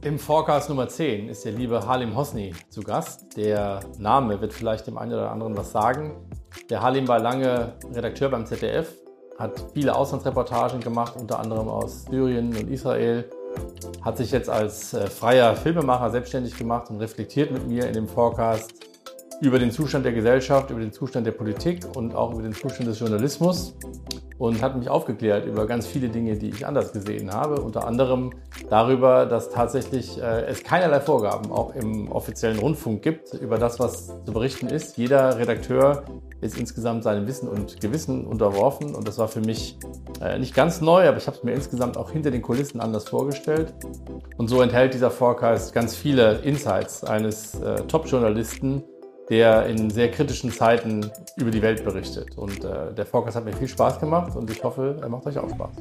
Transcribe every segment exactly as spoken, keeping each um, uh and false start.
Im Forecast Nummer zehn ist der liebe Halim Hosni zu Gast. Der Name wird vielleicht dem einen oder anderen was sagen. Der Halim war lange Redakteur beim Z D F, hat viele Auslandsreportagen gemacht, unter anderem aus Syrien und Israel, hat sich jetzt als äh, freier Filmemacher selbstständig gemacht und reflektiert mit mir in dem Forecast über den Zustand der Gesellschaft, über den Zustand der Politik und auch über den Zustand des Journalismus und hat mich aufgeklärt über ganz viele Dinge, die ich anders gesehen habe, unter anderem darüber, dass tatsächlich äh, es keinerlei Vorgaben auch im offiziellen Rundfunk gibt über das, was zu berichten ist. Jeder Redakteur ist insgesamt seinem Wissen und Gewissen unterworfen und das war für mich äh, nicht ganz neu, aber ich habe es mir insgesamt auch hinter den Kulissen anders vorgestellt. Und so enthält dieser Forecast ganz viele Insights eines äh, Top-Journalisten, der in sehr kritischen Zeiten über die Welt berichtet. Und äh, der Forecast hat mir viel Spaß gemacht und ich hoffe, er macht euch auch Spaß.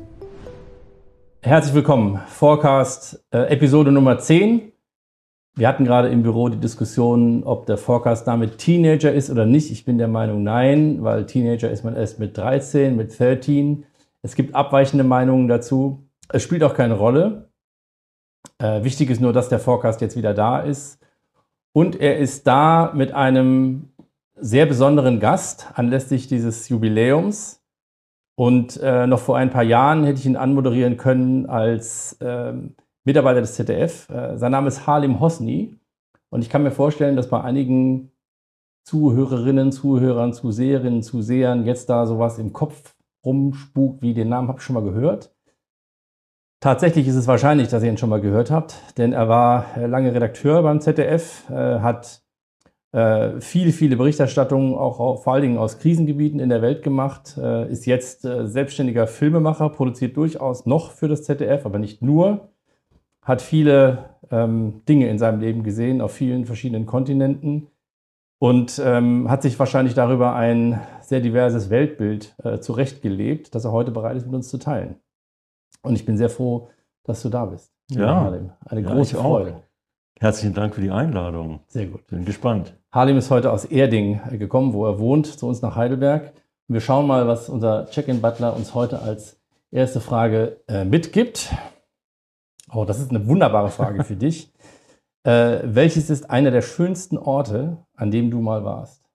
Herzlich willkommen, Forecast äh, Episode Nummer zehn. Wir hatten gerade im Büro die Diskussion, ob der Forecast damit Teenager ist oder nicht. Ich bin der Meinung, nein, weil Teenager ist man erst mit dreizehn, mit dreizehn. Es gibt abweichende Meinungen dazu. Es spielt auch keine Rolle. Äh, wichtig ist nur, dass der Forecast jetzt wieder da ist. Und er ist da mit einem sehr besonderen Gast anlässlich dieses Jubiläums. Und äh, noch vor ein paar Jahren hätte ich ihn anmoderieren können als äh, Mitarbeiter des Z D F. Äh, sein Name ist Halim Hosni. Und ich kann mir vorstellen, dass bei einigen Zuhörerinnen, Zuhörern, Zuseherinnen, Zusehern jetzt da sowas im Kopf rumspukt, wie den Namen habe ich schon mal gehört. Tatsächlich ist es wahrscheinlich, dass ihr ihn schon mal gehört habt, denn er war lange Redakteur beim Z D F, äh, hat äh, viele, viele Berichterstattungen auch, auch vor allen Dingen aus Krisengebieten in der Welt gemacht, äh, ist jetzt äh, selbstständiger Filmemacher, produziert durchaus noch für das Z D F, aber nicht nur, hat viele ähm, Dinge in seinem Leben gesehen, auf vielen verschiedenen Kontinenten und ähm, hat sich wahrscheinlich darüber ein sehr diverses Weltbild äh, zurechtgelebt, das er heute bereit ist, mit uns zu teilen. Und ich bin sehr froh, dass du da bist. Ja, Halim. Eine ja, große Freude. Auch. Herzlichen Dank für die Einladung. Sehr gut. Bin gespannt. Halim ist heute aus Erding gekommen, wo er wohnt, zu uns nach Heidelberg. Und wir schauen mal, was unser Check-in-Butler uns heute als erste Frage äh, mitgibt. Oh, das ist eine wunderbare Frage für dich. Äh, welches ist einer der schönsten Orte, an dem du mal warst?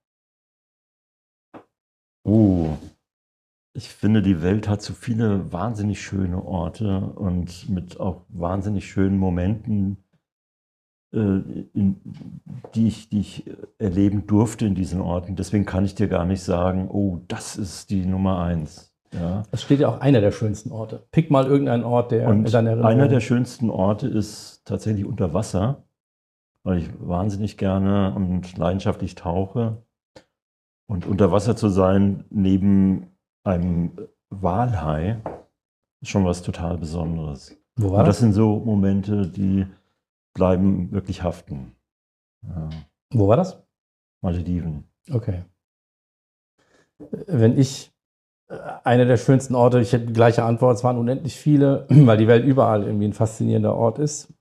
Uh. Ich finde, die Welt hat so viele wahnsinnig schöne Orte und mit auch wahnsinnig schönen Momenten, äh, in, die, ich, die ich erleben durfte in diesen Orten. Deswegen kann ich dir gar nicht sagen, oh, das ist die Nummer eins. Ja. Es steht ja auch einer der schönsten Orte. Pick mal irgendeinen Ort, der und in deiner Erinnerung... Einer der schönsten Orte ist tatsächlich unter Wasser, weil ich wahnsinnig gerne und leidenschaftlich tauche. Und unter Wasser zu sein, neben einem Walhai ist schon was total Besonderes. Wo war Und das das? sind so Momente, die bleiben wirklich haften. Ja. Wo war das? Malediven. Okay. Wenn ich einer der schönsten Orte, ich hätte die gleiche Antwort, es waren unendlich viele, weil die Welt überall irgendwie ein faszinierender Ort ist.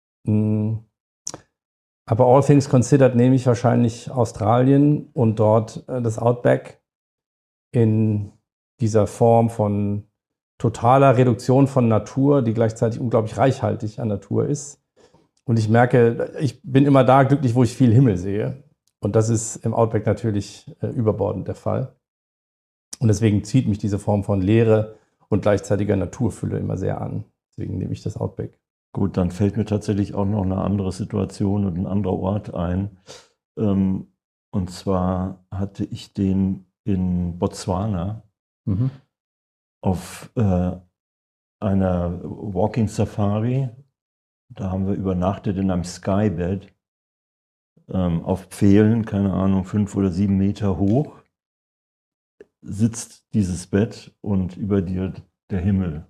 Aber all things considered nehme ich wahrscheinlich Australien und dort das Outback in dieser Form von totaler Reduktion von Natur, die gleichzeitig unglaublich reichhaltig an Natur ist. Und ich merke, ich bin immer da glücklich, wo ich viel Himmel sehe. Und das ist im Outback natürlich äh, überbordend der Fall. Und deswegen zieht mich diese Form von Leere und gleichzeitiger Naturfülle immer sehr an. Deswegen nehme ich das Outback. Gut, dann fällt mir tatsächlich auch noch eine andere Situation und ein anderer Ort ein. Ähm, und zwar hatte ich den in Botswana Mhm. auf äh, einer Walking Safari. Da haben wir übernachtet in einem Skybed ähm, auf Pfählen, keine Ahnung, fünf oder sieben Meter hoch. Sitzt dieses Bett und über dir der Himmel.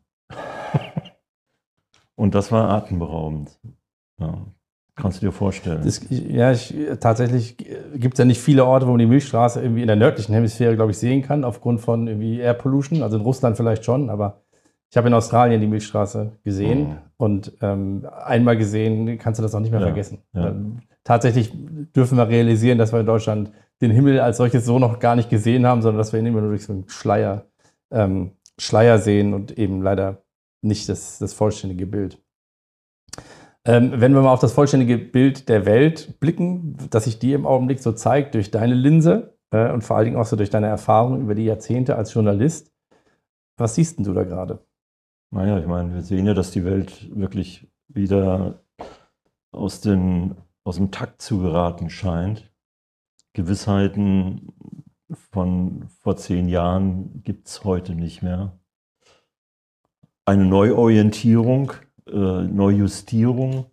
Und das war atemberaubend. Ja. Kannst du dir vorstellen? Das, ja, ich, tatsächlich gibt es ja nicht viele Orte, wo man die Milchstraße irgendwie in der nördlichen Hemisphäre, glaube ich, sehen kann, aufgrund von irgendwie Air Pollution. Also in Russland vielleicht schon, aber ich habe in Australien die Milchstraße gesehen mhm. und ähm, einmal gesehen kannst du das auch nicht mehr ja, vergessen. Ja. Ähm, tatsächlich dürfen wir realisieren, dass wir in Deutschland den Himmel als solches so noch gar nicht gesehen haben, sondern dass wir ihn immer nur durch so einen Schleier, ähm, Schleier sehen und eben leider nicht das, das vollständige Bild. Ähm, wenn wir mal auf das vollständige Bild der Welt blicken, das sich dir im Augenblick so zeigt durch deine Linse äh, und vor allen Dingen auch so durch deine Erfahrung über die Jahrzehnte als Journalist, was siehst denn du da gerade? Naja, ich meine, wir sehen ja, dass die Welt wirklich wieder aus, den, aus dem Takt zu geraten scheint. Gewissheiten von vor zehn Jahren gibt es heute nicht mehr. Eine Neuorientierung, äh, Neujustierung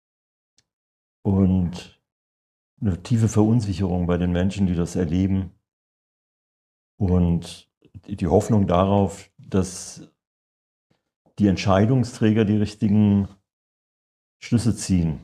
und eine tiefe Verunsicherung bei den Menschen, die das erleben. Und die Hoffnung darauf, dass die Entscheidungsträger die richtigen Schlüsse ziehen.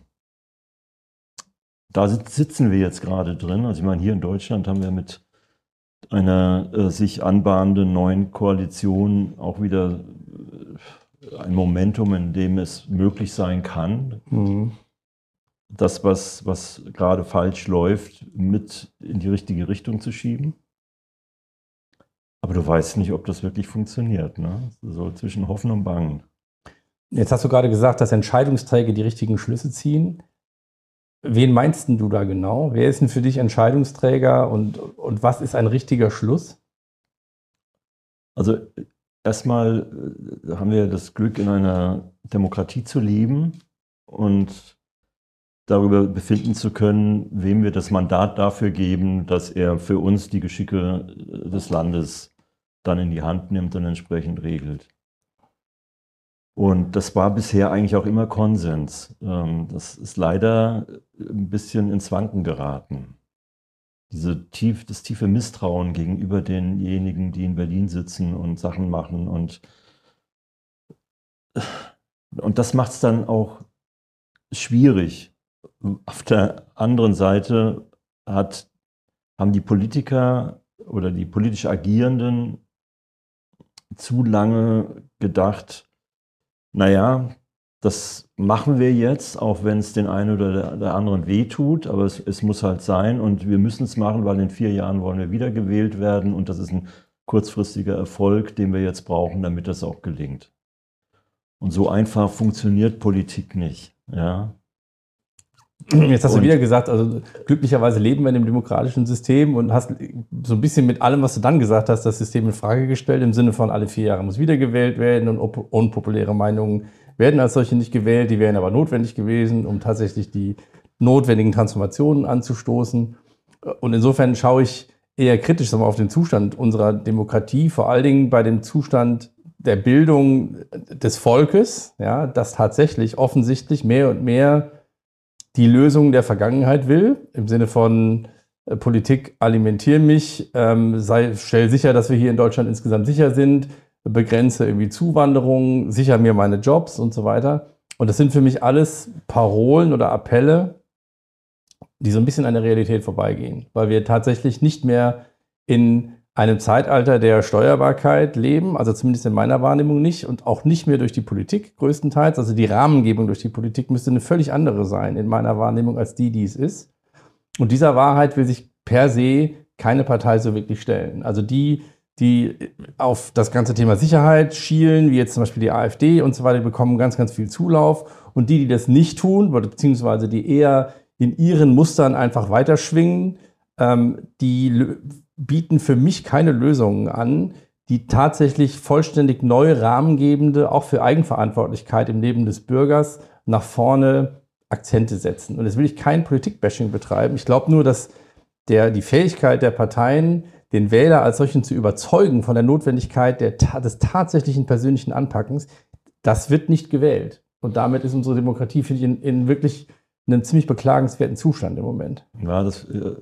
Da sitzen wir jetzt gerade drin. Also ich meine, hier in Deutschland haben wir mit einer äh, sich anbahnenden neuen Koalition auch wieder äh, ein Momentum, in dem es möglich sein kann, mhm. das, was, was gerade falsch läuft, mit in die richtige Richtung zu schieben. Aber du weißt nicht, ob das wirklich funktioniert. Ne? So zwischen Hoffen und Bangen. Jetzt hast du gerade gesagt, dass Entscheidungsträger die richtigen Schlüsse ziehen. Wen meinst du da genau? Wer ist denn für dich Entscheidungsträger und, und was ist ein richtiger Schluss? Also erstmal haben wir das Glück, in einer Demokratie zu leben und darüber befinden zu können, wem wir das Mandat dafür geben, dass er für uns die Geschicke des Landes dann in die Hand nimmt und entsprechend regelt. Und das war bisher eigentlich auch immer Konsens. Das ist leider ein bisschen ins Wanken geraten. Diese tief, das tiefe Misstrauen gegenüber denjenigen, die in Berlin sitzen und Sachen machen. Und, und das macht es dann auch schwierig. Auf der anderen Seite hat, haben die Politiker oder die politisch Agierenden zu lange gedacht, naja, das machen wir jetzt, auch wenn es den einen oder der anderen wehtut, aber es, es muss halt sein und wir müssen es machen, weil in vier Jahren wollen wir wiedergewählt werden und das ist ein kurzfristiger Erfolg, den wir jetzt brauchen, damit das auch gelingt. Und so einfach funktioniert Politik nicht. Ja. Jetzt hast und, du wieder gesagt, also glücklicherweise leben wir in einem demokratischen System und hast so ein bisschen mit allem, was du dann gesagt hast, das System in Frage gestellt, im Sinne von alle vier Jahre muss wiedergewählt werden und unpopuläre Meinungen werden als solche nicht gewählt, die wären aber notwendig gewesen, um tatsächlich die notwendigen Transformationen anzustoßen. Und insofern schaue ich eher kritisch auf den Zustand unserer Demokratie, vor allen Dingen bei dem Zustand der Bildung des Volkes, ja, das tatsächlich offensichtlich mehr und mehr die Lösung der Vergangenheit will, im Sinne von äh, Politik alimentiere mich, ähm, sei, stell sicher, dass wir hier in Deutschland insgesamt sicher sind, begrenze irgendwie Zuwanderung, sicher mir meine Jobs und so weiter. Und das sind für mich alles Parolen oder Appelle, die so ein bisschen an der Realität vorbeigehen, weil wir tatsächlich nicht mehr in einem Zeitalter der Steuerbarkeit leben, also zumindest in meiner Wahrnehmung nicht und auch nicht mehr durch die Politik größtenteils. Also die Rahmengebung durch die Politik müsste eine völlig andere sein in meiner Wahrnehmung als die, die es ist. Und dieser Wahrheit will sich per se keine Partei so wirklich stellen. Also die, die auf das ganze Thema Sicherheit schielen, wie jetzt zum Beispiel die AfD und so weiter, die bekommen ganz, ganz viel Zulauf. Und die, die das nicht tun, beziehungsweise die eher in ihren Mustern einfach weiterschwingen, ähm, die bieten für mich keine Lösungen an, die tatsächlich vollständig neue rahmengebende, auch für Eigenverantwortlichkeit im Leben des Bürgers, nach vorne Akzente setzen. Und jetzt will ich kein Politikbashing betreiben. Ich glaube nur, dass der, die Fähigkeit der Parteien, den Wähler als solchen zu überzeugen von der Notwendigkeit der, des tatsächlichen persönlichen Anpackens, das wird nicht gewählt. Und damit ist unsere Demokratie, finde ich, in, in wirklich einem ziemlich beklagenswerten Zustand im Moment. Ja, das,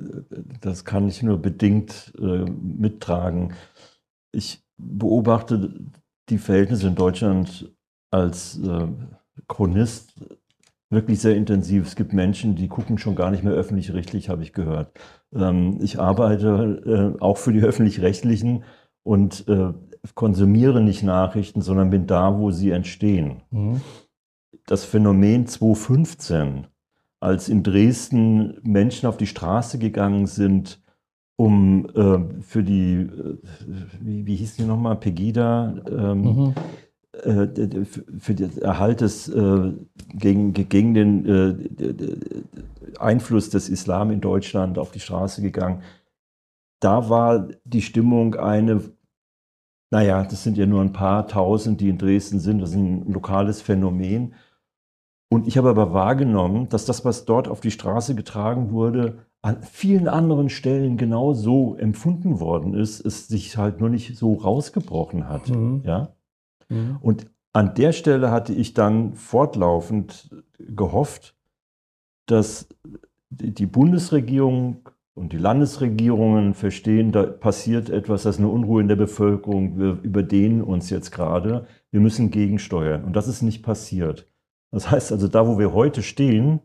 das kann ich nur bedingt äh, mittragen. Ich beobachte die Verhältnisse in Deutschland als äh, Chronist wirklich sehr intensiv. Es gibt Menschen, die gucken schon gar nicht mehr öffentlich-rechtlich, habe ich gehört. Ähm, ich arbeite äh, auch für die Öffentlich-Rechtlichen und äh, konsumiere nicht Nachrichten, sondern bin da, wo sie entstehen. Mhm. Das Phänomen zweitausendfünfzehn, als in Dresden Menschen auf die Straße gegangen sind, um äh, für die, äh, wie, wie hieß die nochmal, Pegida, ähm, mhm. äh, für den Erhalt des, äh, gegen, gegen den äh, Einfluss des Islam in Deutschland auf die Straße gegangen. Da war die Stimmung eine, naja, das sind ja nur ein paar Tausend, die in Dresden sind, das ist ein lokales Phänomen. Und ich habe aber wahrgenommen, dass das, was dort auf die Straße getragen wurde, an vielen anderen Stellen genau so empfunden worden ist, es sich halt nur nicht so rausgebrochen hat. Mhm. Ja? Mhm. Und an der Stelle hatte ich dann fortlaufend gehofft, dass die Bundesregierung und die Landesregierungen verstehen, da passiert etwas, das ist eine Unruhe in der Bevölkerung, wir überdehnen uns jetzt gerade, wir müssen gegensteuern. Und das ist nicht passiert. Das heißt also, da wo wir heute stehen,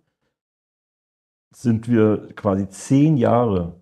sind wir quasi zehn Jahre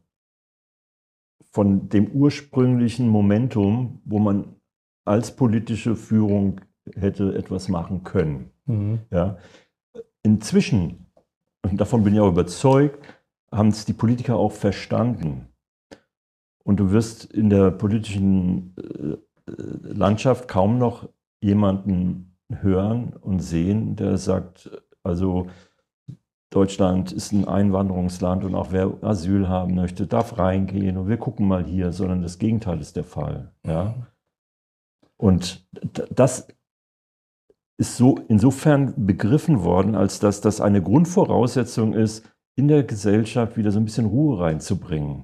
von dem ursprünglichen Momentum, wo man als politische Führung hätte etwas machen können. Mhm. Ja. Inzwischen, und davon bin ich auch überzeugt, haben es die Politiker auch verstanden. Und du wirst in der politischen Landschaft kaum noch jemanden hören und sehen, der sagt, also Deutschland ist ein Einwanderungsland und auch wer Asyl haben möchte, darf reingehen und wir gucken mal hier, sondern das Gegenteil ist der Fall. Ja? Und das ist so insofern begriffen worden, als dass das eine Grundvoraussetzung ist, in der Gesellschaft wieder so ein bisschen Ruhe reinzubringen.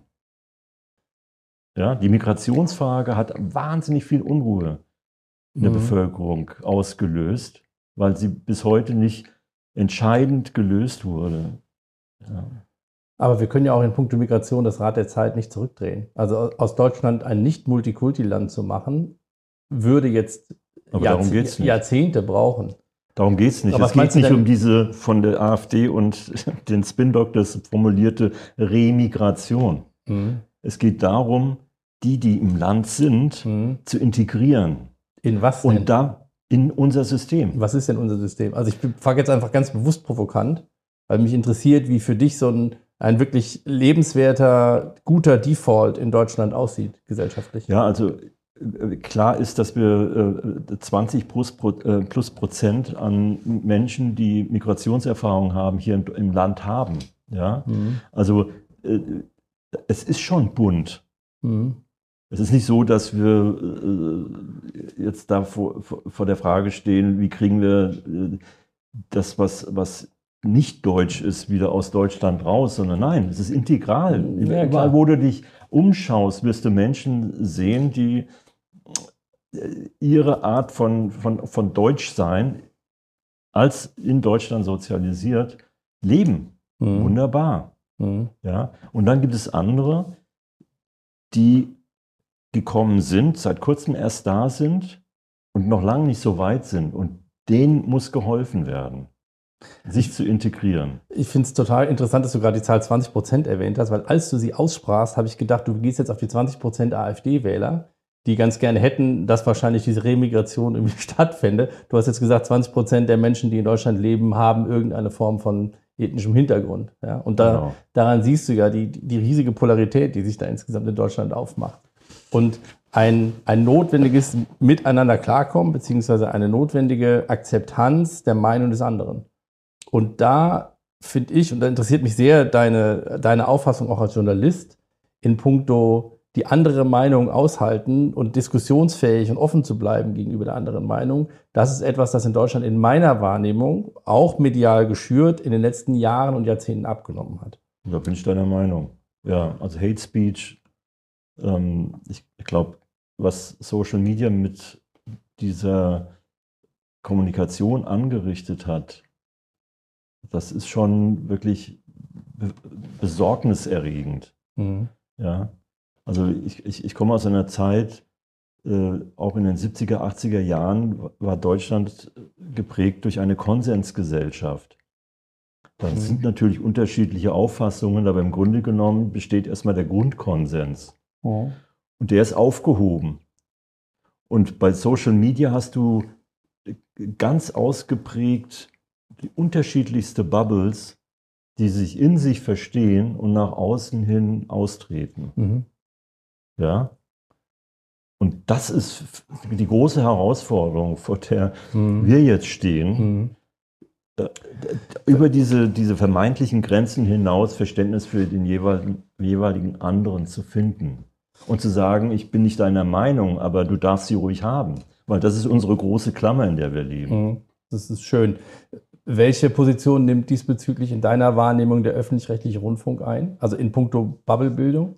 Ja, die Migrationsfrage hat wahnsinnig viel Unruhe in der mhm. Bevölkerung ausgelöst, weil sie bis heute nicht entscheidend gelöst wurde. Ja. Aber wir können ja auch in puncto Migration das Rad der Zeit nicht zurückdrehen. Also aus Deutschland ein Nicht-Multikulti-Land zu machen, würde jetzt Aber darum geht's nicht. Jahrzehnte brauchen. Darum geht es nicht. Aber es geht nicht um diese von der AfD und den Spin-Doctors formulierte Remigration. Mhm. Es geht darum, die, die im Land sind, mhm. zu integrieren. In was denn? Und da in unser System. Was ist denn unser System? Also ich frage jetzt einfach ganz bewusst provokant, weil mich interessiert, wie für dich so ein, ein wirklich lebenswerter, guter Default in Deutschland aussieht, gesellschaftlich. Ja, also klar ist, dass wir zwanzig plus, plus Prozent an Menschen, die Migrationserfahrung haben, hier im Land haben. Ja? Mhm. Also es ist schon bunt. Mhm. Es ist nicht so, dass wir jetzt da vor, vor der Frage stehen, wie kriegen wir das, was, was nicht deutsch ist, wieder aus Deutschland raus, sondern nein, es ist integral. Ja, überall, wo du dich umschaust, wirst du Menschen sehen, die ihre Art von, von, von Deutschsein als in Deutschland sozialisiert leben. Mhm. Wunderbar. Mhm. Ja? Und dann gibt es andere, die gekommen sind, seit kurzem erst da sind und noch lange nicht so weit sind. Und denen muss geholfen werden, sich zu integrieren. Ich finde es total interessant, dass du gerade die Zahl zwanzig Prozent erwähnt hast, weil als du sie aussprachst, habe ich gedacht, du gehst jetzt auf die zwanzig Prozent AfD-Wähler, die ganz gerne hätten, dass wahrscheinlich diese Remigration irgendwie stattfände. Du hast jetzt gesagt, zwanzig Prozent der Menschen, die in Deutschland leben, haben irgendeine Form von ethnischem Hintergrund. Ja? Und da, genau. daran siehst du ja die, die riesige Polarität, die sich da insgesamt in Deutschland aufmacht. Und ein, ein notwendiges Miteinander klarkommen, beziehungsweise eine notwendige Akzeptanz der Meinung des anderen. Und da finde ich, und da interessiert mich sehr deine, deine Auffassung auch als Journalist, in puncto die andere Meinung aushalten und diskussionsfähig und offen zu bleiben gegenüber der anderen Meinung. Das ist etwas, das in Deutschland in meiner Wahrnehmung, auch medial geschürt, in den letzten Jahren und Jahrzehnten abgenommen hat. Da bin ich deiner Meinung. Ja, also Hate Speech, ähm, ich glaube, was Social Media mit dieser Kommunikation angerichtet hat, das ist schon wirklich besorgniserregend. Mhm. Ja. Also ich, ich, ich komme aus einer Zeit, äh, auch in den siebziger, achtziger Jahren war Deutschland geprägt durch eine Konsensgesellschaft. Da mhm. sind natürlich unterschiedliche Auffassungen, aber im Grunde genommen besteht erstmal der Grundkonsens. Mhm. Und der ist aufgehoben. Und bei Social Media hast du ganz ausgeprägt die unterschiedlichste Bubbles, die sich in sich verstehen und nach außen hin austreten. Mhm. Ja. Und das ist die große Herausforderung, vor der mhm. wir jetzt stehen, mhm. über diese, diese vermeintlichen Grenzen hinaus Verständnis für den jeweiligen, jeweiligen anderen zu finden. Und zu sagen, ich bin nicht deiner Meinung, aber du darfst sie ruhig haben. Weil das ist unsere große Klammer, in der wir leben. Das ist schön. Welche Position nimmt diesbezüglich in deiner Wahrnehmung der öffentlich-rechtliche Rundfunk ein? Also in puncto Bubblebildung?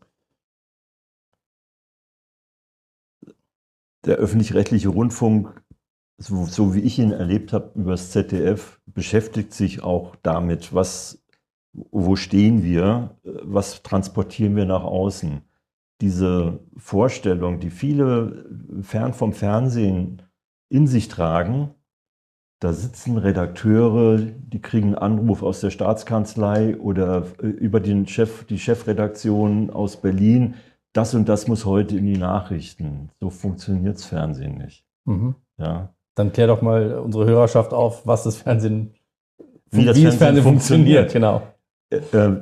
Der öffentlich-rechtliche Rundfunk, so, so wie ich ihn erlebt habe über das Z D F, beschäftigt sich auch damit, was, wo stehen wir, was transportieren wir nach außen. Diese Vorstellung, die viele fern vom Fernsehen in sich tragen, da sitzen Redakteure, die kriegen einen Anruf aus der Staatskanzlei oder über den Chef, die Chefredaktion aus Berlin, das und das muss heute in die Nachrichten. So funktioniert das Fernsehen nicht. Mhm. Ja. Dann klär doch mal unsere Hörerschaft auf, was das Fernsehen, wie das, wie Fernsehen, das Fernsehen funktioniert. Genau. Äh,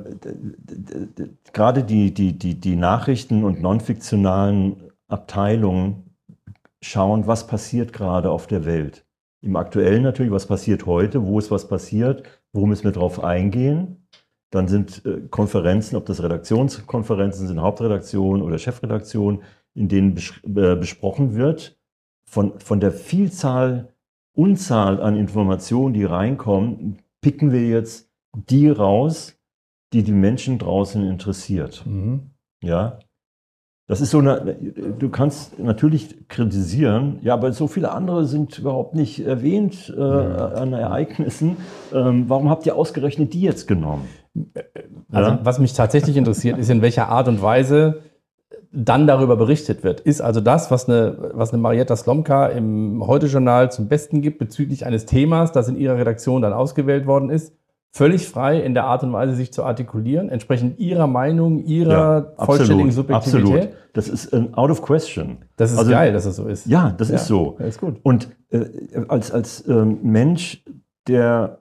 gerade die, die, die, die Nachrichten- und non-fiktionalen Abteilungen schauen, was passiert gerade auf der Welt. Im Aktuellen natürlich, was passiert heute, wo ist was passiert, wo müssen wir drauf eingehen. Dann sind äh, Konferenzen, ob das Redaktionskonferenzen sind, Hauptredaktion oder Chefredaktion, in denen bes äh, besprochen wird, von, von der Vielzahl, Unzahl an Informationen, die reinkommen, picken wir jetzt die raus, die die Menschen draußen interessiert. Mhm. Ja, das ist so eine, du kannst natürlich kritisieren, ja, aber so viele andere sind überhaupt nicht erwähnt äh, ja. an Ereignissen. Ähm, warum habt ihr ausgerechnet die jetzt genommen? Also, ja? Was mich tatsächlich interessiert, ist, in welcher Art und Weise dann darüber berichtet wird. Ist also das, was eine, was eine Marietta Slomka im Heute-Journal zum Besten gibt bezüglich eines Themas, das in ihrer Redaktion dann ausgewählt worden ist, völlig frei in der Art und Weise, sich zu artikulieren, entsprechend ihrer Meinung, ihrer ja, vollständigen Subjektivität? Absolut. Das ist ein out of question. Das ist also, geil, dass es so ist. Ja, das ja, ist so. Das ist gut. Und äh, als, als ähm, Mensch, der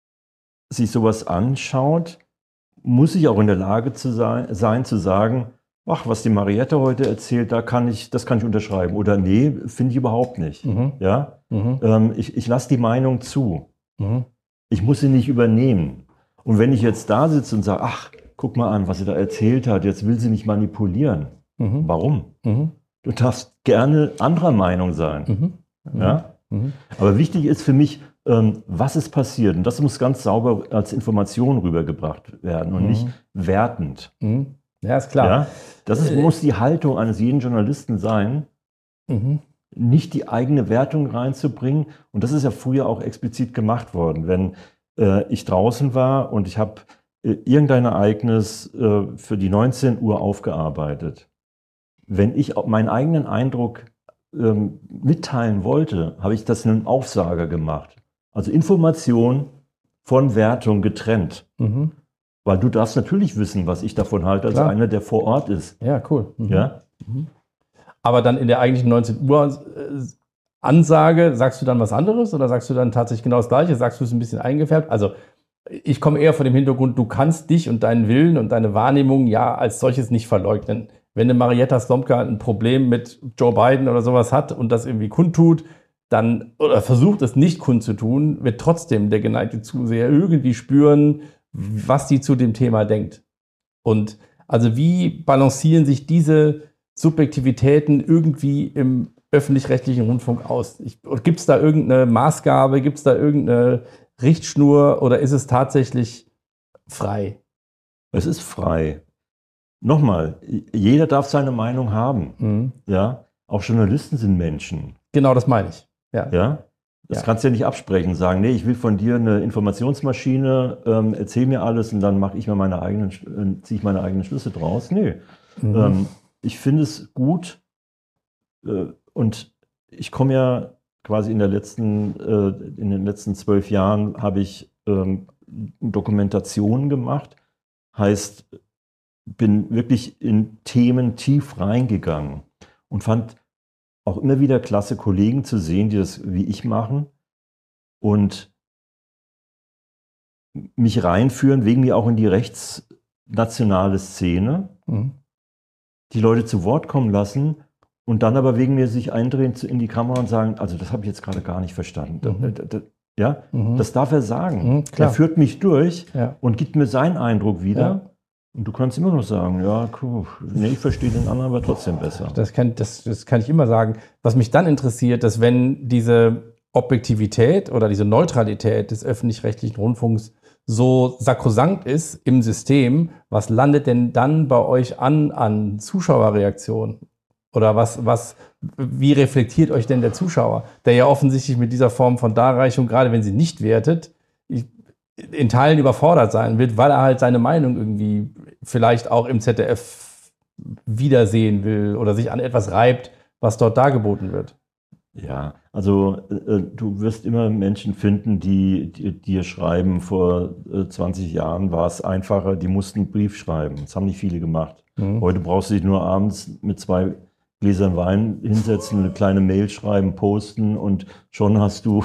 sich sowas anschaut, muss ich auch in der Lage zu sein, sein zu sagen, ach, was die Marietta heute erzählt, da kann ich, das kann ich unterschreiben. Oder nee, finde ich überhaupt nicht. Mhm. Ja? Mhm. Ähm, ich ich lasse die Meinung zu. Mhm. Ich muss sie nicht übernehmen. Und wenn ich jetzt da sitze und sage, ach, guck mal an, was sie da erzählt hat, jetzt will sie mich manipulieren. Mhm. Warum? Mhm. Du darfst gerne anderer Meinung sein. Mhm. Ja? Mhm. Aber wichtig ist für mich, ähm, was ist passiert. Und das muss ganz sauber als Information rübergebracht werden und mhm. nicht wertend. Mhm. Ja, ist klar. Ja? Das ist, muss die Haltung eines jeden Journalisten sein. Mhm. Nicht die eigene Wertung reinzubringen. Und das ist ja früher auch explizit gemacht worden. Wenn äh, ich draußen war und ich habe äh, irgendein Ereignis äh, für die neunzehn Uhr aufgearbeitet. Wenn ich meinen eigenen Eindruck ähm, mitteilen wollte, habe ich das in einem Aufsager gemacht. Also Information von Wertung getrennt. Mhm. Weil du darfst natürlich wissen, was ich davon halte, als Klar. einer, der vor Ort ist. Ja, cool. Mhm. Ja? Mhm. Aber dann in der eigentlichen neunzehn Uhr Ansage, sagst du dann was anderes oder sagst du dann tatsächlich genau das Gleiche? Sagst du es ein bisschen eingefärbt? Also ich komme eher von dem Hintergrund, du kannst dich und deinen Willen und deine Wahrnehmung ja als solches nicht verleugnen. Wenn eine Marietta Slomka ein Problem mit Joe Biden oder sowas hat und das irgendwie kundtut, dann oder versucht es nicht kundzutun, wird trotzdem der geneigte Zuseher irgendwie spüren, was die zu dem Thema denkt. Und also wie balancieren sich diese Subjektivitäten irgendwie im öffentlich-rechtlichen Rundfunk aus? Gibt es da irgendeine Maßgabe, gibt es da irgendeine Richtschnur oder ist es tatsächlich frei? Es ist frei. Nochmal, jeder darf seine Meinung haben. Mhm. Ja? Auch Journalisten sind Menschen. Genau, das meine ich. Ja. Ja? Das ja. kannst du ja nicht absprechen, sagen, nee, ich will von dir eine Informationsmaschine, ähm, erzähl mir alles und dann mache ich mir meine eigenen, äh, ziehe ich meine eigenen Schlüsse draus. Nee. Mhm. Ähm, ich finde es gut äh, und ich komme ja quasi in der letzten, äh, in den letzten zwölf Jahren habe ich ähm, Dokumentationen gemacht, heißt, bin wirklich in Themen tief reingegangen und fand auch immer wieder klasse Kollegen zu sehen, die das wie ich machen und mich reinführen, wegen mir auch in die rechtsnationale Szene, mhm. die Leute zu Wort kommen lassen und dann aber wegen mir sich eindrehen in die Kamera und sagen, also das habe ich jetzt gerade gar nicht verstanden. Mhm. Das, das, ja, mhm. das darf er sagen. Mhm, er führt mich durch ja. und gibt mir seinen Eindruck wieder. Ja. Und du kannst immer noch sagen, ja, cool, nee, ich verstehe den anderen aber trotzdem besser. Das kann, das, das kann ich immer sagen. Was mich dann interessiert, dass wenn diese Objektivität oder diese Neutralität des öffentlich-rechtlichen Rundfunks so sakrosankt ist im System, was landet denn dann bei euch an an Zuschauerreaktionen? Oder was, was, wie reflektiert euch denn der Zuschauer, der ja offensichtlich mit dieser Form von Darreichung, gerade wenn sie nicht wertet, in Teilen überfordert sein wird, weil er halt seine Meinung irgendwie vielleicht auch im Z D F wiedersehen will oder sich an etwas reibt, was dort dargeboten wird? Ja, also äh, du wirst immer Menschen finden, die dir schreiben, vor äh, zwanzig Jahren war es einfacher, die mussten einen Brief schreiben. Das haben nicht viele gemacht. Mhm. Heute brauchst du dich nur abends mit zwei Gläsern Wein hinsetzen, eine kleine Mail schreiben, posten und schon hast du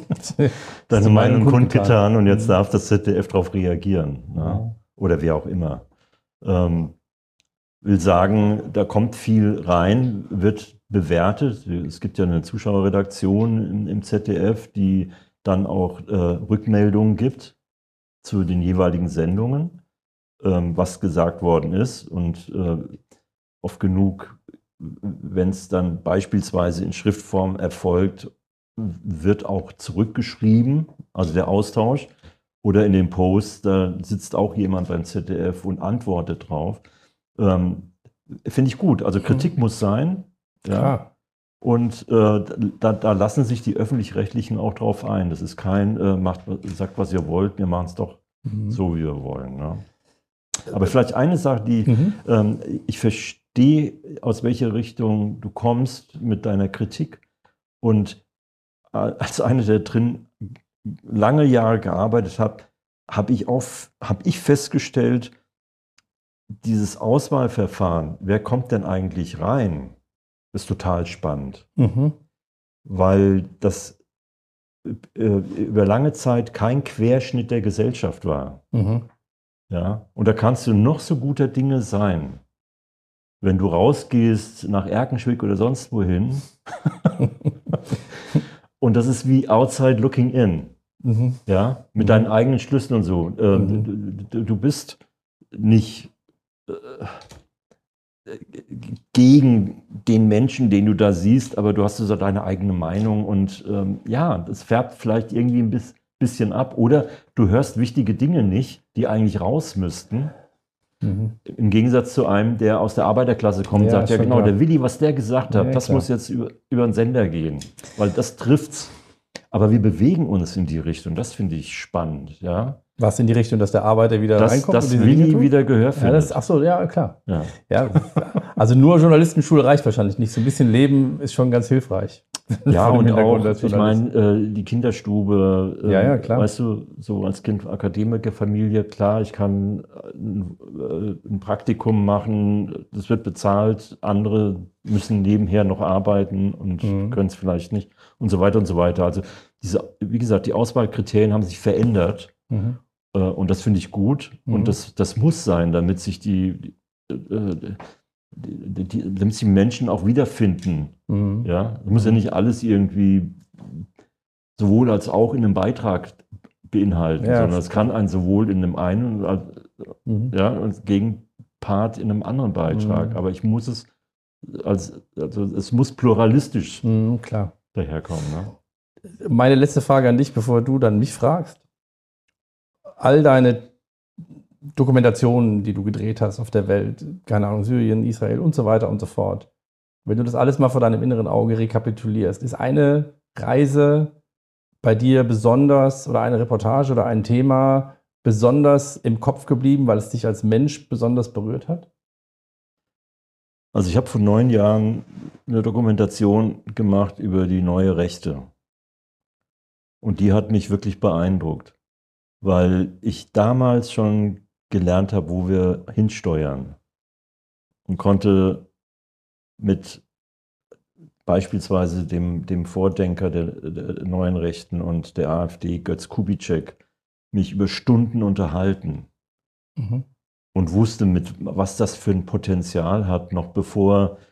deine Meinung kundgetan und jetzt darf das Z D F darauf reagieren. Ja. Ja. Oder wer auch immer. Ähm, will sagen, da kommt viel rein, wird bewertet. Es gibt ja eine Zuschauerredaktion im, im Z D F, die dann auch äh, Rückmeldungen gibt zu den jeweiligen Sendungen, ähm, was gesagt worden ist. Und äh, oft genug, wenn es dann beispielsweise in Schriftform erfolgt, wird auch zurückgeschrieben, also der Austausch. Oder in dem Post, da sitzt auch jemand beim Z D F und antwortet drauf. Ähm, Finde ich gut. Also Kritik mhm. muss sein. Ja. Und äh, da, da lassen sich die Öffentlich-Rechtlichen auch drauf ein. Das ist kein, äh, macht, sagt, was ihr wollt, wir machen es doch mhm. so, wie wir wollen. Ne? Aber vielleicht eine Sache, die mhm. ähm, ich verstehe, aus welcher Richtung du kommst mit deiner Kritik. Und äh, als einer, der drin lange Jahre gearbeitet hat, habe ich, hab ich festgestellt, dieses Auswahlverfahren, wer kommt denn eigentlich rein, ist total spannend. Mhm. Weil das äh, über lange Zeit kein Querschnitt der Gesellschaft war. Mhm. Ja? Und da kannst du noch so guter Dinge sein. Wenn du rausgehst nach Erkenschwick oder sonst wohin und das ist wie outside looking in. Mhm. Ja? Mit mhm. deinen eigenen Schlüssen und so. Ähm, mhm. du, du bist nicht gegen den Menschen, den du da siehst, aber du hast so deine eigene Meinung und ähm, ja, das färbt vielleicht irgendwie ein bisschen ab oder du hörst wichtige Dinge nicht, die eigentlich raus müssten. Mhm. Im Gegensatz zu einem, der aus der Arbeiterklasse kommt und ja, sagt, ja genau, klar. Der Willi, was der gesagt hat, ja, das klar. muss jetzt über, über den Sender gehen, weil das trifft's. Aber wir bewegen uns in die Richtung, das finde ich spannend, ja. Was in die Richtung, dass der Arbeiter wieder das, reinkommt? Dass Willi wieder Gehör findet. Ja, das, ach so, ja, klar. Ja. Ja, also nur Journalistenschule reicht wahrscheinlich nicht. So ein bisschen Leben ist schon ganz hilfreich. Ja, und auch, ich meine, äh, die Kinderstube, äh, ja, ja, klar. Weißt du, so als Kind Akademikerfamilie, klar, ich kann ein, äh, ein Praktikum machen, das wird bezahlt, andere müssen nebenher noch arbeiten und mhm. können es vielleicht nicht und so weiter und so weiter. Also diese, wie gesagt, die Auswahlkriterien haben sich verändert. Mhm. Und das finde ich gut mhm. und das, das muss sein, damit sich die, die, die, die, damit sich die Menschen auch wiederfinden. Mhm. Ja? Das muss ja nicht alles irgendwie sowohl als auch in einem Beitrag beinhalten, ja, sondern es kann ein sowohl in einem einen mhm. ja, als Gegenpart in einem anderen Beitrag. Mhm. Aber ich muss es, als, also es muss pluralistisch mhm, klar. daherkommen. Ne? Meine letzte Frage an dich, bevor du dann mich fragst. All deine Dokumentationen, die du gedreht hast auf der Welt, keine Ahnung, Syrien, Israel und so weiter und so fort. Wenn du das alles mal vor deinem inneren Auge rekapitulierst, ist eine Reise bei dir besonders oder eine Reportage oder ein Thema besonders im Kopf geblieben, weil es dich als Mensch besonders berührt hat? Also ich habe vor neun Jahren eine Dokumentation gemacht über die neue Rechte. Und die hat mich wirklich beeindruckt. Weil ich damals schon gelernt habe, wo wir hinsteuern und konnte mit beispielsweise dem, dem Vordenker der, der neuen Rechten und der AfD, Götz Kubitschek, mich über Stunden unterhalten mhm. und wusste, mit was das für ein Potenzial hat, noch bevor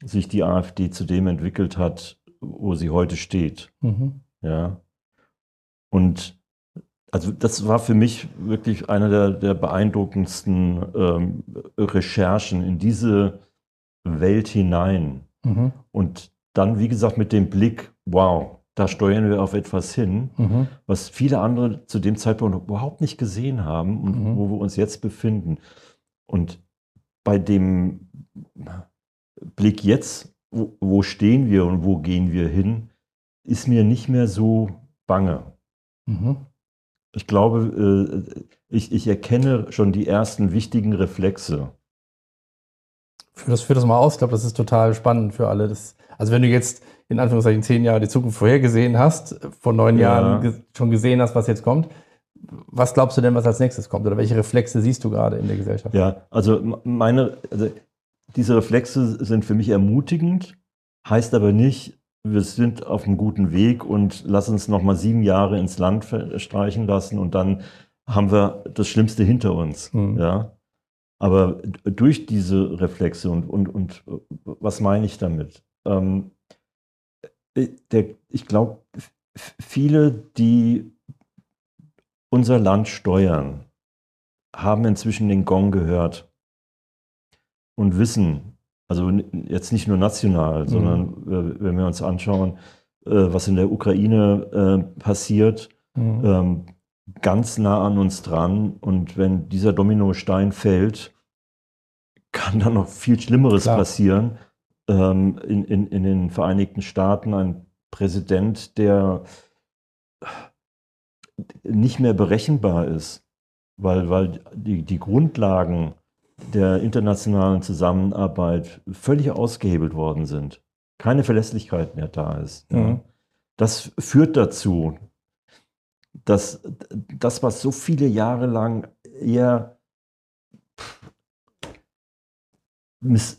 sich die AfD zu dem entwickelt hat, wo sie heute steht. Mhm. Ja. Und also das war für mich wirklich eine der, der beeindruckendsten ähm, Recherchen in diese Welt hinein. Mhm. Und dann, wie gesagt, mit dem Blick, wow, da steuern wir auf etwas hin, mhm. was viele andere zu dem Zeitpunkt überhaupt nicht gesehen haben und mhm. wo wir uns jetzt befinden. Und bei dem Blick jetzt, wo, wo stehen wir und wo gehen wir hin, ist mir nicht mehr so bange. Mhm. Ich glaube, ich, ich erkenne schon die ersten wichtigen Reflexe. Führ das, führ das mal aus. Ich glaube, das ist total spannend für alle. Das, also wenn du jetzt in Anführungszeichen zehn Jahre die Zukunft vorhergesehen hast, vor neun ja. Jahren ge- schon gesehen hast, was jetzt kommt, was glaubst du denn, was als nächstes kommt? Oder welche Reflexe siehst du gerade in der Gesellschaft? Ja, also meine, also diese Reflexe sind für mich ermutigend, heißt aber nicht, wir sind auf einem guten Weg und lass uns noch mal sieben Jahre ins Land streichen lassen und dann haben wir das Schlimmste hinter uns. Mhm. Ja? Aber durch diese Reflexe und, und, und was meine ich damit? Ähm, der, ich glaube, viele, die unser Land steuern, haben inzwischen den Gong gehört und wissen, also jetzt nicht nur national, mhm. sondern äh, wenn wir uns anschauen, äh, was in der Ukraine äh, passiert, mhm. ähm, ganz nah an uns dran. Und wenn dieser Dominostein fällt, kann dann noch viel Schlimmeres Klar. passieren. Ähm, in, in, in den Vereinigten Staaten ein Präsident, der nicht mehr berechenbar ist, weil, weil die, die Grundlagen der internationalen Zusammenarbeit völlig ausgehebelt worden sind. Keine Verlässlichkeit mehr da ist. Mhm. Ja. Das führt dazu, dass das, was so viele Jahre lang eher miss,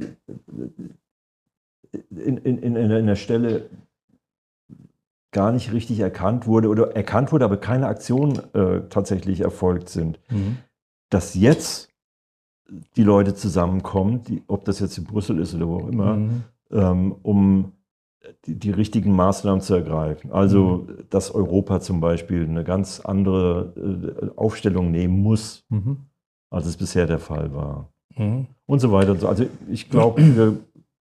in, in, in, in der Stelle gar nicht richtig erkannt wurde oder erkannt wurde, aber keine Aktionen äh, tatsächlich erfolgt sind, mhm. dass jetzt die Leute zusammenkommen, die, ob das jetzt in Brüssel ist oder wo auch immer, mhm. ähm, um die, die richtigen Maßnahmen zu ergreifen. Also, mhm. dass Europa zum Beispiel eine ganz andere äh, Aufstellung nehmen muss, mhm. als es bisher der Fall war. Mhm. Und so weiter. Also ich glaube, wir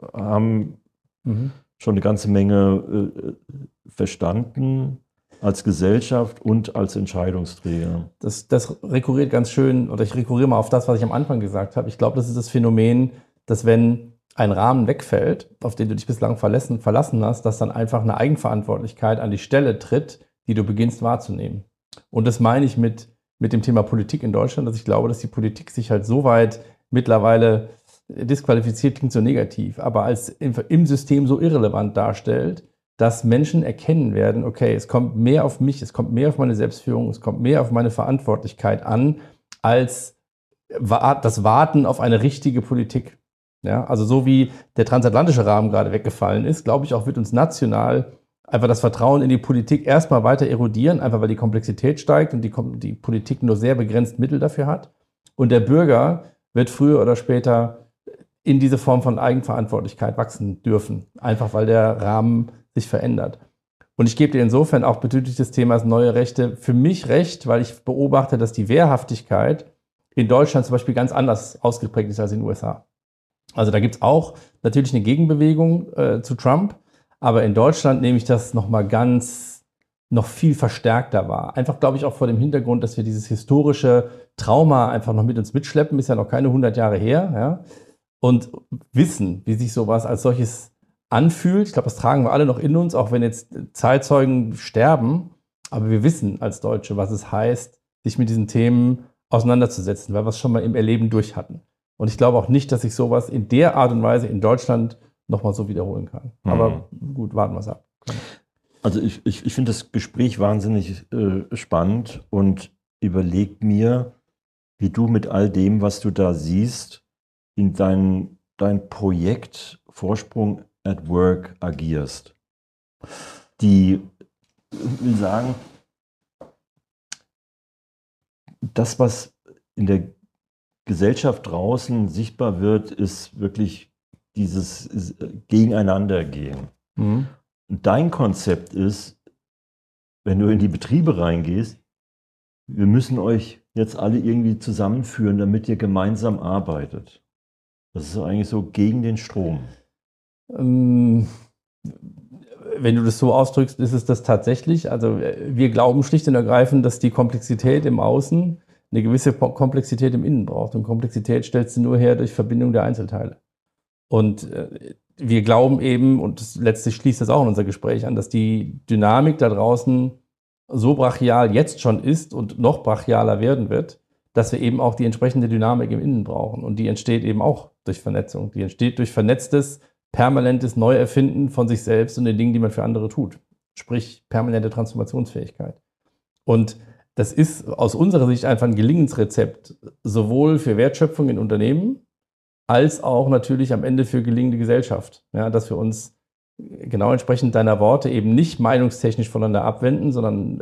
haben mhm. schon eine ganze Menge äh, verstanden als Gesellschaft und als Entscheidungsträger. Das, das rekurriert ganz schön, oder ich rekurriere mal auf das, was ich am Anfang gesagt habe. Ich glaube, das ist das Phänomen, dass wenn ein Rahmen wegfällt, auf den du dich bislang verlassen, verlassen hast, dass dann einfach eine Eigenverantwortlichkeit an die Stelle tritt, die du beginnst wahrzunehmen. Und das meine ich mit, mit dem Thema Politik in Deutschland, dass ich glaube, dass die Politik sich halt so weit mittlerweile disqualifiziert, klingt so negativ, aber als im, im System so irrelevant darstellt, dass Menschen erkennen werden, okay, es kommt mehr auf mich, es kommt mehr auf meine Selbstführung, es kommt mehr auf meine Verantwortlichkeit an, als das Warten auf eine richtige Politik. Ja, also so wie der transatlantische Rahmen gerade weggefallen ist, glaube ich auch, wird uns national einfach das Vertrauen in die Politik erstmal weiter erodieren, einfach weil die Komplexität steigt und die, die Politik nur sehr begrenzt Mittel dafür hat. Und der Bürger wird früher oder später in diese Form von Eigenverantwortlichkeit wachsen dürfen, einfach weil der Rahmen sich verändert. Und ich gebe dir insofern auch bezüglich des Themas neue Rechte für mich recht, weil ich beobachte, dass die Wehrhaftigkeit in Deutschland zum Beispiel ganz anders ausgeprägt ist als in den U S A. Also da gibt es auch natürlich eine Gegenbewegung äh, zu Trump, aber in Deutschland nehme ich das nochmal ganz, noch viel verstärkter wahr. Einfach, glaube ich, auch vor dem Hintergrund, dass wir dieses historische Trauma einfach noch mit uns mitschleppen, ist ja noch keine hundert Jahre her, ja, und wissen, wie sich sowas als solches anfühlt. Ich glaube, das tragen wir alle noch in uns, auch wenn jetzt Zeitzeugen sterben. Aber wir wissen als Deutsche, was es heißt, sich mit diesen Themen auseinanderzusetzen, weil wir es schon mal im Erleben durch hatten. Und ich glaube auch nicht, dass sich sowas in der Art und Weise in Deutschland nochmal so wiederholen kann. Mhm. Aber gut, warten wir es ab. Also ich, ich, ich finde das Gespräch wahnsinnig äh, spannend und überleg mir, wie du mit all dem, was du da siehst, in dein, dein Projekt Vorsprung at Work agierst. Die, ich will sagen, das, was in der Gesellschaft draußen sichtbar wird, ist wirklich dieses Gegeneinandergehen. Mhm. Dein Konzept ist, wenn du in die Betriebe reingehst, wir müssen euch jetzt alle irgendwie zusammenführen, damit ihr gemeinsam arbeitet. Das ist eigentlich so gegen den Strom. Ähm, wenn du das so ausdrückst, ist es das tatsächlich. Also wir glauben schlicht und ergreifend, dass die Komplexität im Außen eine gewisse Komplexität im Innen braucht. Und Komplexität stellst du nur her durch Verbindung der Einzelteile. Und äh, wir glauben eben, und das, letztlich schließt das auch in unser Gespräch an, dass die Dynamik da draußen so brachial jetzt schon ist und noch brachialer werden wird, dass wir eben auch die entsprechende Dynamik im Innen brauchen. Und die entsteht eben auch durch Vernetzung. Die entsteht durch vernetztes, permanentes Neuerfinden von sich selbst und den Dingen, die man für andere tut. Sprich, permanente Transformationsfähigkeit. Und das ist aus unserer Sicht einfach ein Gelingensrezept, sowohl für Wertschöpfung in Unternehmen, als auch natürlich am Ende für gelingende Gesellschaft. Ja, dass wir uns genau entsprechend deiner Worte eben nicht meinungstechnisch voneinander abwenden, sondern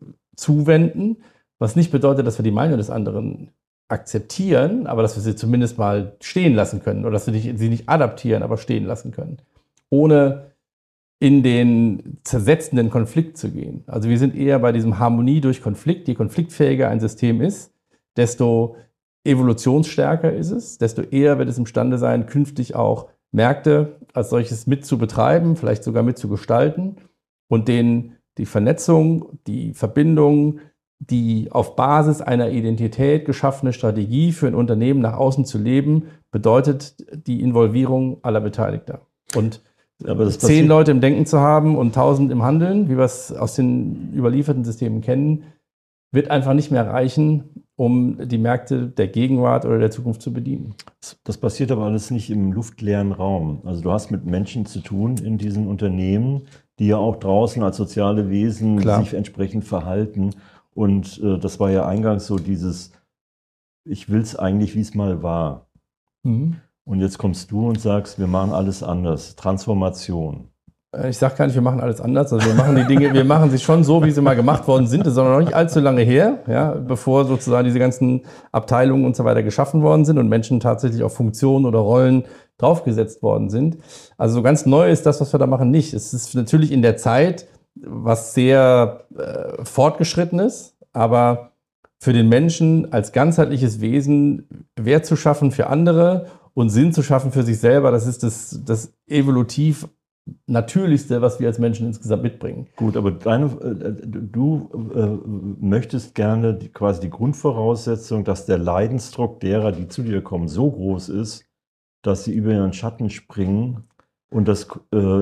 zuwenden, was nicht bedeutet, dass wir die Meinung des anderen akzeptieren, aber dass wir sie zumindest mal stehen lassen können oder dass wir sie nicht adaptieren, aber stehen lassen können, ohne in den zersetzenden Konflikt zu gehen. Also wir sind eher bei diesem Harmonie durch Konflikt. Je konfliktfähiger ein System ist, desto evolutionsstärker ist es, desto eher wird es imstande sein, künftig auch Märkte als solches mit zu betreiben, vielleicht sogar mit zu gestalten und denen die Vernetzung, die Verbindung, die auf Basis einer Identität geschaffene Strategie für ein Unternehmen nach außen zu leben, bedeutet die Involvierung aller Beteiligter. Und aber das zehn Leute im Denken zu haben und tausend im Handeln, wie wir es aus den überlieferten Systemen kennen, wird einfach nicht mehr reichen, um die Märkte der Gegenwart oder der Zukunft zu bedienen. Das passiert aber alles nicht im luftleeren Raum. Also du hast mit Menschen zu tun in diesen Unternehmen, die ja auch draußen als soziale Wesen Klar. sich entsprechend verhalten. Und äh, das war ja eingangs so dieses, ich will es eigentlich, wie es mal war. Mhm. Und jetzt kommst du und sagst, wir machen alles anders. Transformation. Ich sage gar nicht, wir machen alles anders. Also wir machen die Dinge, wir machen sie schon so, wie sie mal gemacht worden sind. Das ist noch nicht allzu lange her, ja, bevor sozusagen diese ganzen Abteilungen und so weiter geschaffen worden sind und Menschen tatsächlich auf Funktionen oder Rollen draufgesetzt worden sind. Also so ganz neu ist das, was wir da machen, nicht. Es ist natürlich in der Zeit was sehr äh, fortgeschrittenes, aber für den Menschen als ganzheitliches Wesen Wert zu schaffen für andere und Sinn zu schaffen für sich selber, das ist das, das evolutiv Natürlichste, was wir als Menschen insgesamt mitbringen. Gut, aber deine, äh, du äh, möchtest gerne die, quasi die Grundvoraussetzung, dass der Leidensdruck derer, die zu dir kommen, so groß ist, dass sie über ihren Schatten springen und dass äh,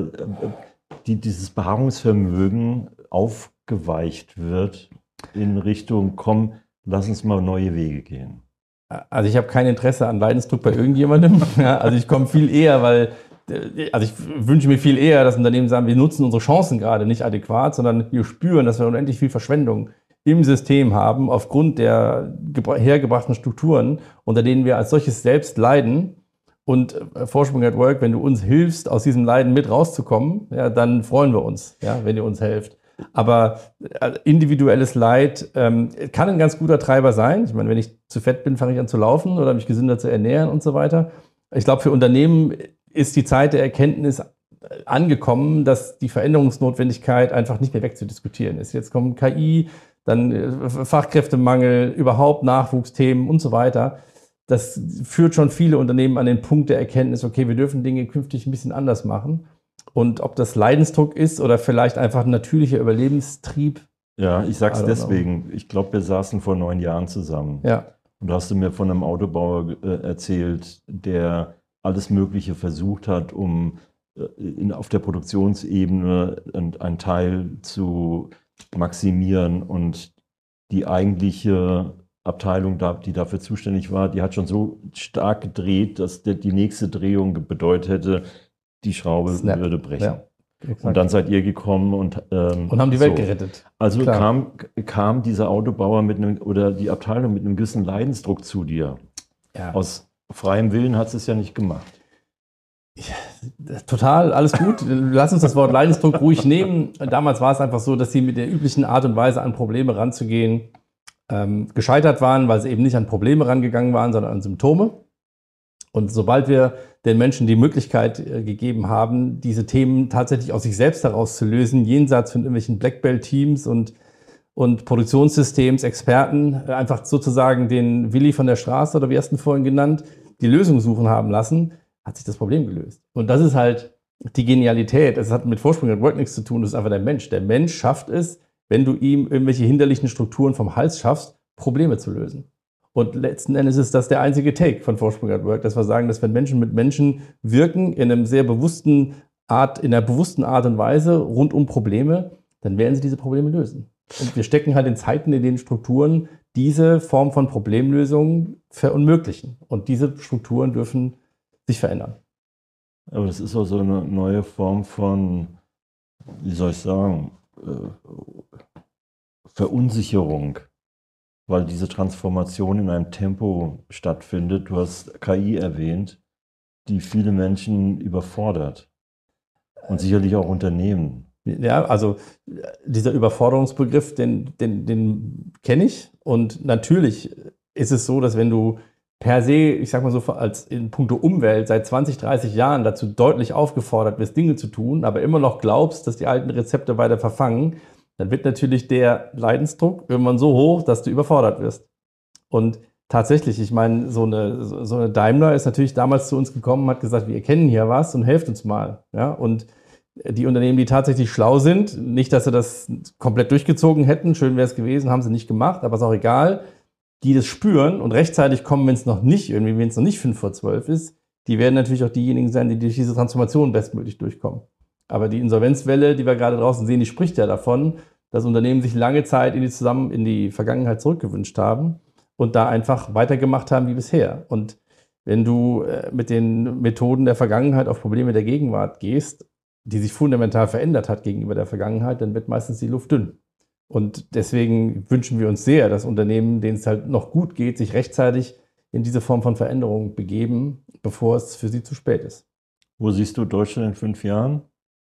die, dieses Beharrungsvermögen aufgeweicht wird in Richtung, komm, lass uns mal neue Wege gehen. Also ich habe kein Interesse an Leidensdruck bei irgendjemandem. Ja, also ich komme viel eher, weil Also ich wünsche mir viel eher, dass Unternehmen sagen, wir nutzen unsere Chancen gerade nicht adäquat, sondern wir spüren, dass wir unendlich viel Verschwendung im System haben, aufgrund der hergebrachten Strukturen, unter denen wir als solches selbst leiden. Und Vorsprung at Work, wenn du uns hilfst, aus diesem Leiden mit rauszukommen, ja, dann freuen wir uns, ja, wenn ihr uns helft. Aber individuelles Leid ähm, kann ein ganz guter Treiber sein. Ich meine, wenn ich zu fett bin, fange ich an zu laufen oder mich gesünder zu ernähren und so weiter. Ich glaube, für Unternehmen ist die Zeit der Erkenntnis angekommen, dass die Veränderungsnotwendigkeit einfach nicht mehr wegzudiskutieren ist. Jetzt kommt K I, dann Fachkräftemangel, überhaupt Nachwuchsthemen und so weiter. Das führt schon viele Unternehmen an den Punkt der Erkenntnis, okay, wir dürfen Dinge künftig ein bisschen anders machen. Und ob das Leidensdruck ist oder vielleicht einfach ein natürlicher Überlebenstrieb. Ja, ich sag's deswegen. Know. Ich glaube, wir saßen vor neun Jahren zusammen. Ja. Und da hast du mir von einem Autobauer äh, erzählt, der alles Mögliche versucht hat, um äh, in, auf der Produktionsebene einen Teil zu maximieren. Und die eigentliche Abteilung, die dafür zuständig war, die hat schon so stark gedreht, dass die nächste Drehung bedeutet hätte, die Schraube Snap. würde brechen. Ja, und dann seid ihr gekommen und ähm, und haben die Welt so. gerettet. Also kam, kam dieser Autobauer mit einem, oder die Abteilung mit einem gewissen Leidensdruck zu dir. Ja. Aus freiem Willen hat es ja nicht gemacht. Ja, total, alles gut. Lass uns das Wort Leidensdruck ruhig nehmen. Damals war es einfach so, dass sie mit der üblichen Art und Weise an Probleme ranzugehen ähm, gescheitert waren, weil sie eben nicht an Probleme rangegangen waren, sondern an Symptome. Und sobald wir den Menschen die Möglichkeit äh, gegeben haben, diese Themen tatsächlich aus sich selbst heraus zu lösen, jenseits von irgendwelchen Black Belt Teams und, und Produktionssystems, Experten, äh, einfach sozusagen den Willi von der Straße oder wie hast du ihn vorhin genannt, die Lösung suchen haben lassen, hat sich das Problem gelöst. Und das ist halt die Genialität. Es hat mit Vorsprung at Work nichts zu tun, das ist einfach der Mensch. Der Mensch schafft es, wenn du ihm irgendwelche hinderlichen Strukturen vom Hals schaffst, Probleme zu lösen. Und letzten Endes ist das der einzige Take von Vorsprung at Work, dass wir sagen, dass wenn Menschen mit Menschen wirken in einem sehr bewussten Art, in einer bewussten Art und Weise rund um Probleme, dann werden sie diese Probleme lösen. Und wir stecken halt in Zeiten, in denen Strukturen diese Form von Problemlösung verunmöglichen. Und diese Strukturen dürfen sich verändern. Aber das ist auch so eine neue Form von, wie soll ich sagen, Verunsicherung, weil diese Transformation in einem Tempo stattfindet. Du hast K I erwähnt, die viele Menschen überfordert und sicherlich auch Unternehmen. Ja, also dieser Überforderungsbegriff, den, den, den kenne ich. Und natürlich ist es so, dass wenn du per se, ich sag mal so, als in puncto Umwelt seit zwanzig, dreißig Jahren dazu deutlich aufgefordert wirst, Dinge zu tun, aber immer noch glaubst, dass die alten Rezepte weiter verfangen, dann wird natürlich der Leidensdruck irgendwann so hoch, dass du überfordert wirst. Und tatsächlich, ich meine, so eine, so eine Daimler ist natürlich damals zu uns gekommen und hat gesagt, wir erkennen hier was und helft uns mal. Ja? Und die Unternehmen, die tatsächlich schlau sind, nicht, dass sie das komplett durchgezogen hätten, schön wäre es gewesen, haben sie nicht gemacht, aber ist auch egal, die das spüren und rechtzeitig kommen, wenn es noch nicht irgendwie, wenn es noch nicht fünf vor zwölf ist, die werden natürlich auch diejenigen sein, die durch diese Transformation bestmöglich durchkommen. Aber die Insolvenzwelle, die wir gerade draußen sehen, die spricht ja davon, dass Unternehmen sich lange Zeit in die zusammen in die Vergangenheit zurückgewünscht haben und da einfach weitergemacht haben wie bisher. Und wenn du mit den Methoden der Vergangenheit auf Probleme der Gegenwart gehst, die sich fundamental verändert hat gegenüber der Vergangenheit, dann wird meistens die Luft dünn. Und deswegen wünschen wir uns sehr, dass Unternehmen, denen es halt noch gut geht, sich rechtzeitig in diese Form von Veränderung begeben, bevor es für sie zu spät ist. Wo siehst du Deutschland in fünf Jahren?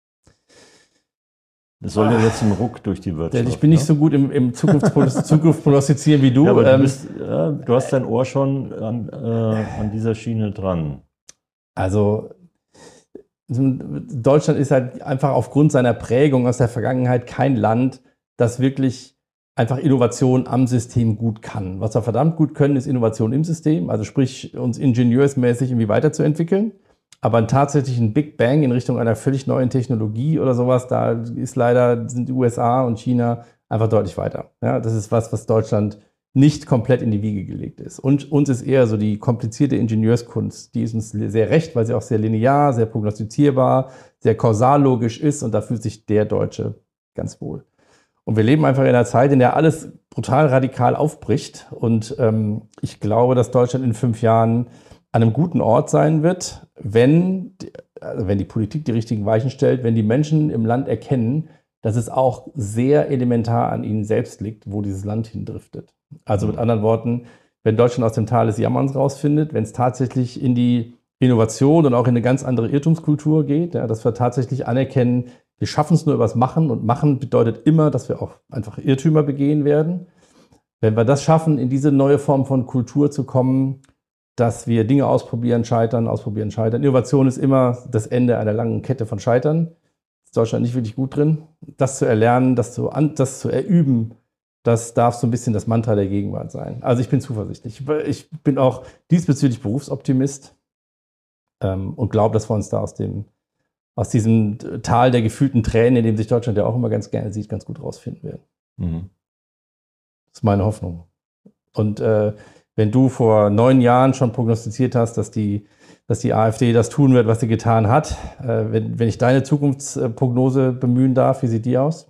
Es soll ja jetzt ein Ruck durch die Wirtschaft. Ich bin nicht ne? so gut im, im Zukunft prognostizieren wie du. Ja, aber du, bist, ja, du hast dein Ohr schon an, äh, an dieser Schiene dran. Also Deutschland ist halt einfach aufgrund seiner Prägung aus der Vergangenheit kein Land, das wirklich einfach Innovation am System gut kann. Was wir verdammt gut können, ist Innovation im System, also sprich uns ingenieursmäßig irgendwie weiterzuentwickeln. Aber einen tatsächlichen Big Bang in Richtung einer völlig neuen Technologie oder sowas, da ist leider, sind die U S A und China einfach deutlich weiter. Ja, das ist was, was Deutschland nicht komplett in die Wiege gelegt ist. Und uns ist eher so die komplizierte Ingenieurskunst, die ist uns sehr recht, weil sie auch sehr linear, sehr prognostizierbar, sehr kausallogisch ist und da fühlt sich der Deutsche ganz wohl. Und wir leben einfach in einer Zeit, in der alles brutal radikal aufbricht. Und ähm, ich glaube, dass Deutschland in fünf Jahren an einem guten Ort sein wird, wenn, also wenn die Politik die richtigen Weichen stellt, wenn die Menschen im Land erkennen, dass es auch sehr elementar an ihnen selbst liegt, wo dieses Land hindriftet. Also mit anderen Worten, wenn Deutschland aus dem Tal des Jammerns rausfindet, wenn es tatsächlich in die Innovation und auch in eine ganz andere Irrtumskultur geht, ja, dass wir tatsächlich anerkennen, wir schaffen es nur übers Machen und Machen bedeutet immer, dass wir auch einfach Irrtümer begehen werden. Wenn wir das schaffen, in diese neue Form von Kultur zu kommen, dass wir Dinge ausprobieren, scheitern, ausprobieren, scheitern. Innovation ist immer das Ende einer langen Kette von Scheitern. Ist Deutschland nicht wirklich gut drin. Das zu erlernen, das zu, das zu erüben, das darf so ein bisschen das Mantra der Gegenwart sein. Also ich bin zuversichtlich. Ich bin auch diesbezüglich Berufsoptimist ähm, und glaube, dass wir uns da aus dem aus diesem Tal der gefühlten Tränen, in dem sich Deutschland ja auch immer ganz gerne sieht, ganz gut rausfinden werden. Mhm. Das ist meine Hoffnung. Und äh, wenn du vor neun Jahren schon prognostiziert hast, dass die, dass die AfD das tun wird, was sie getan hat, äh, wenn, wenn ich deine Zukunftsprognose bemühen darf, wie sieht die aus?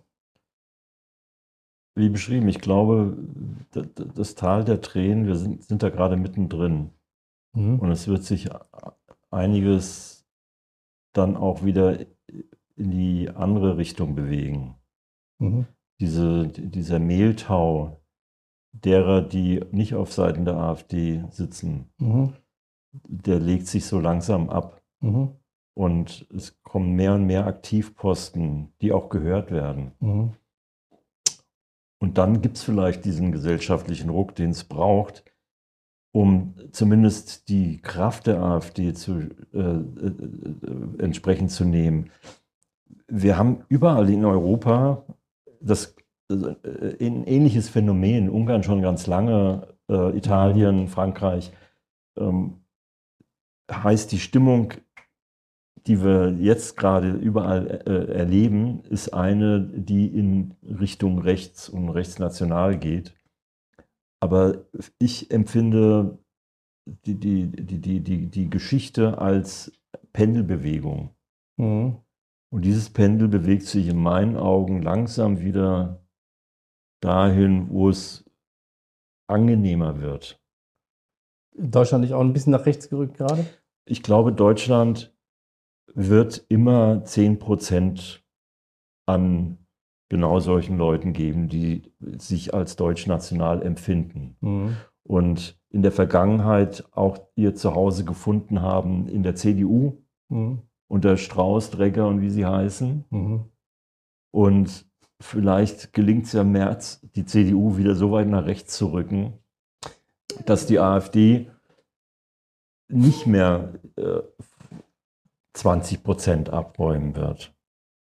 Wie beschrieben, ich glaube, das Tal der Tränen, wir sind, sind da gerade mittendrin. Mhm. Und es wird sich einiges dann auch wieder in die andere Richtung bewegen. Mhm. Diese, dieser Mehltau derer, die nicht auf Seiten der AfD sitzen, mhm. der legt sich so langsam ab. Mhm. Und es kommen mehr und mehr Aktivposten, die auch gehört werden. Mhm. Und dann gibt es vielleicht diesen gesellschaftlichen Ruck, den es braucht, um zumindest die Kraft der AfD zu, äh, äh, entsprechend zu nehmen. Wir haben überall in Europa das, äh, ein ähnliches Phänomen, Ungarn schon ganz lange, äh, Italien, Frankreich, ähm, heißt die Stimmung, die wir jetzt gerade überall äh, erleben, ist eine, die in Richtung rechts und rechtsnational geht. Aber ich empfinde die, die, die, die, die, die Geschichte als Pendelbewegung. Mhm. Und dieses Pendel bewegt sich in meinen Augen langsam wieder dahin, wo es angenehmer wird. Deutschland nicht auch ein bisschen nach rechts gerückt gerade? Ich glaube, Deutschland wird immer zehn Prozent an genau solchen Leuten geben, die sich als deutschnational empfinden. Mhm. Und in der Vergangenheit auch ihr Zuhause gefunden haben in der C D U, mhm. unter Strauß, Dregger und wie sie heißen. Mhm. Und vielleicht gelingt es ja im März, die C D U wieder so weit nach rechts zu rücken, dass die AfD nicht mehr äh, zwanzig Prozent abräumen wird.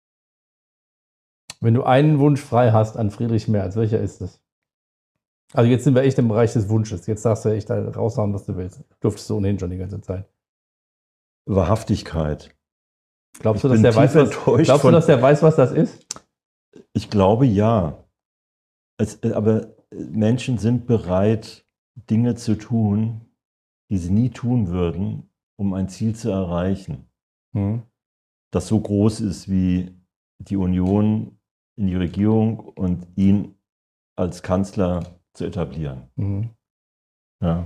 Wenn du einen Wunsch frei hast an Friedrich Merz, welcher ist es? Also jetzt sind wir echt im Bereich des Wunsches. Jetzt darfst du echt da raushauen, was du willst. Durftest du ohnehin schon die ganze Zeit. Wahrhaftigkeit. Glaubst du, dass der weiß, was, glaubst du, dass der weiß, was das ist? Ich glaube, ja. Es, aber Menschen sind bereit, Dinge zu tun, die sie nie tun würden, um ein Ziel zu erreichen. Hm. Das so groß ist wie die Union in die Regierung und ihn als Kanzler zu etablieren. Mhm. Ja.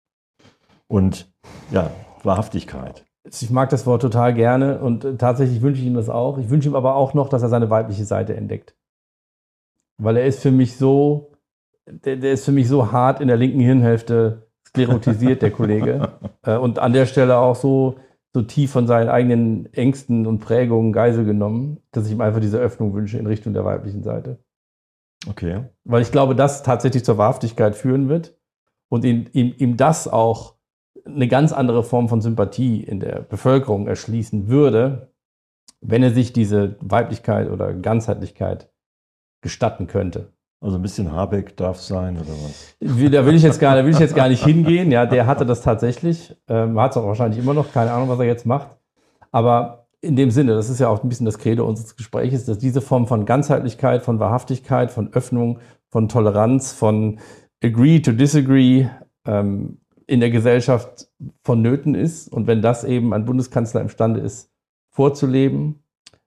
Und ja, Wahrhaftigkeit. Ich mag das Wort total gerne und tatsächlich wünsche ich ihm das auch. Ich wünsche ihm aber auch noch, dass er seine weibliche Seite entdeckt. Weil er ist für mich so, der, der ist für mich so hart in der linken Hirnhälfte sklerotisiert, der Kollege. Und an der Stelle auch so, so tief von seinen eigenen Ängsten und Prägungen Geisel genommen, dass ich ihm einfach diese Öffnung wünsche in Richtung der weiblichen Seite. Okay. Weil ich glaube, das tatsächlich zur Wahrhaftigkeit führen wird und ihm, ihm, ihm das auch eine ganz andere Form von Sympathie in der Bevölkerung erschließen würde, wenn er sich diese Weiblichkeit oder Ganzheitlichkeit gestatten könnte. Also ein bisschen Habeck darf sein oder was? Da will ich jetzt gar, da will ich jetzt gar nicht hingehen. Ja, der hatte das tatsächlich. Ähm, hat es auch wahrscheinlich immer noch. Keine Ahnung, was er jetzt macht. Aber in dem Sinne, das ist ja auch ein bisschen das Credo unseres Gesprächs, dass diese Form von Ganzheitlichkeit, von Wahrhaftigkeit, von Öffnung, von Toleranz, von Agree to Disagree ähm, in der Gesellschaft vonnöten ist. Und wenn das eben ein Bundeskanzler imstande ist, vorzuleben,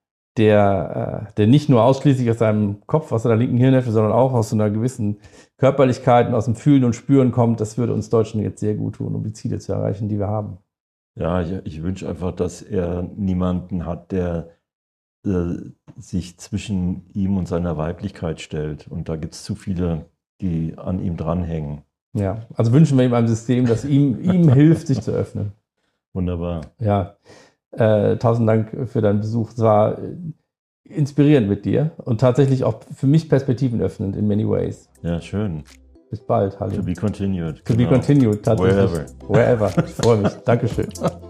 der, äh, der nicht nur ausschließlich aus seinem Kopf, aus seiner linken Hirnhälfte, sondern auch aus so einer gewissen Körperlichkeit und aus dem Fühlen und Spüren kommt, das würde uns Deutschen jetzt sehr gut tun, um die Ziele zu erreichen, die wir haben. Ja, ich, ich wünsche einfach, dass er niemanden hat, der äh, sich zwischen ihm und seiner Weiblichkeit stellt. Und da gibt es zu viele, die an ihm dranhängen. Ja, also wünschen wir ihm ein System, das ihm, ihm hilft, sich zu öffnen. Wunderbar. Ja, äh, tausend Dank für deinen Besuch. Es war inspirierend mit dir und tatsächlich auch für mich perspektivenöffnend in many ways. Ja, schön. Bis bald, Halim. To be continued. To genau. be continued, tatsächlich. Wherever. Wherever. Ich freue mich. Dankeschön.